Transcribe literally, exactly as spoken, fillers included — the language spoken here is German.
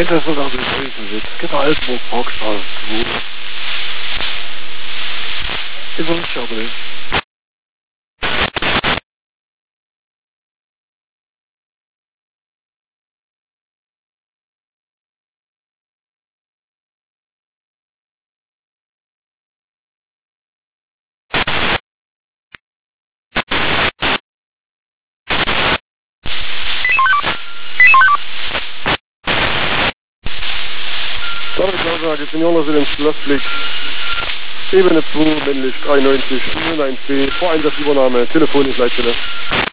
Einsatzort am Betriebensitz, Gitter Altenburg, Parkstraße zwei. Über den Chardonnay. David Lausage, Senioren sind im Schlossblick. Ebene zwei, männlich dreiundneunzig, null eins B, Voreinsatzübernahme, Telefon ist Leitstelle.